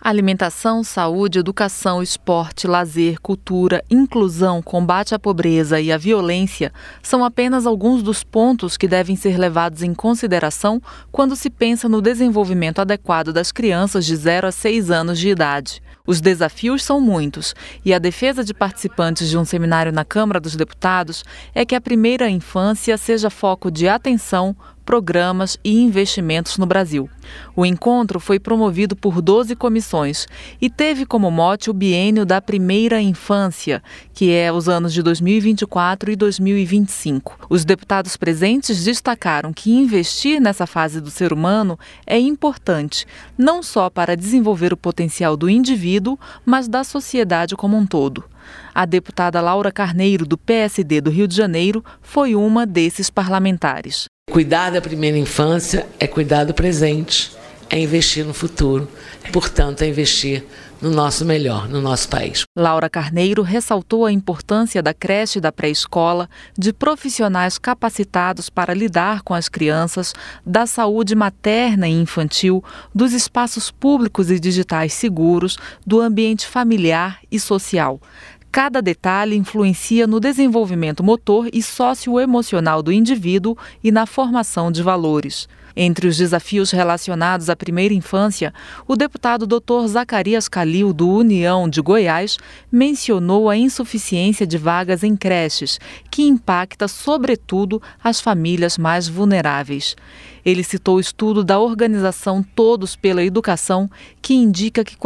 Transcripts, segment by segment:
Alimentação, saúde, educação, esporte, lazer, cultura, inclusão, combate à pobreza e à violência são apenas alguns dos pontos que devem ser levados em consideração quando se pensa no desenvolvimento adequado das crianças de 0 a 6 anos de idade. Os desafios são muitos e a defesa de participantes de um seminário na Câmara dos Deputados é que a primeira infância seja foco de atenção, programas e investimentos no Brasil. O encontro foi promovido por 12 comissões e teve como mote o biênio da primeira infância, que é os anos de 2024 e 2025. Os deputados presentes destacaram que investir nessa fase do ser humano é importante, não só para desenvolver o potencial do indivíduo, mas da sociedade como um todo. A deputada Laura Carneiro, do PSD do Rio de Janeiro, foi uma desses parlamentares. Cuidar da primeira infância é cuidar do presente, é investir no futuro, portanto é investir no nosso melhor, no nosso país. Laura Carneiro ressaltou a importância da creche e da pré-escola, de profissionais capacitados para lidar com as crianças, da saúde materna e infantil, dos espaços públicos e digitais seguros, do ambiente familiar e social. Cada detalhe influencia no desenvolvimento motor e socioemocional do indivíduo e na formação de valores. Entre os desafios relacionados à primeira infância, o deputado Dr. Zacarias Calil, do União de Goiás, mencionou a insuficiência de vagas em creches, que impacta, sobretudo, as famílias mais vulneráveis. Ele citou o estudo da organização Todos pela Educação, que indica que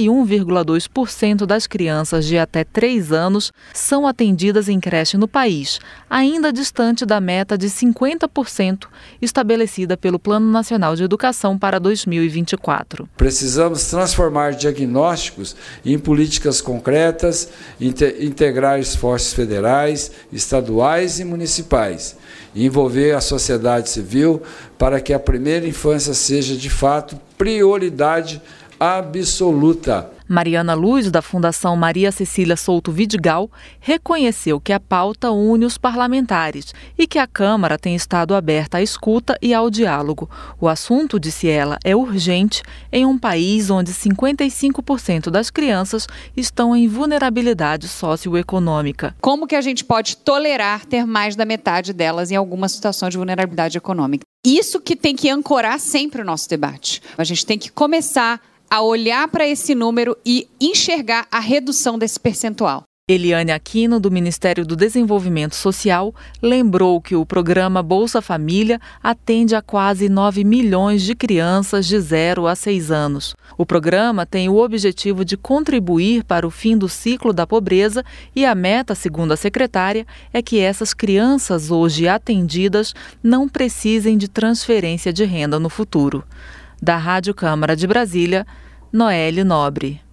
41,2% das crianças de até 3 anos são atendidas em creche no país, ainda distante da meta de 50% estabelecida pelo Plano Nacional de Educação para 2024. Precisamos transformar diagnósticos em políticas concretas, integrar esforços federais, estaduais e municipais, e envolver a sociedade civil para que a primeira infância seja, de fato, prioridade absoluta. Mariana Luz, da Fundação Maria Cecília Souto Vidigal, reconheceu que a pauta une os parlamentares e que a Câmara tem estado aberta à escuta e ao diálogo. O assunto, disse ela, é urgente em um país onde 55% das crianças estão em vulnerabilidade socioeconômica. Como que a gente pode tolerar ter mais da metade delas em alguma situação de vulnerabilidade econômica? Isso que tem que ancorar sempre o nosso debate. A gente tem que começar a olhar para esse número e enxergar a redução desse percentual. Eliane Aquino, do Ministério do Desenvolvimento Social, lembrou que o programa Bolsa Família atende a quase 9 milhões de crianças de 0 a 6 anos. O programa tem o objetivo de contribuir para o fim do ciclo da pobreza e a meta, segundo a secretária, é que essas crianças hoje atendidas não precisem de transferência de renda no futuro. Da Rádio Câmara de Brasília, Noelle Nobre.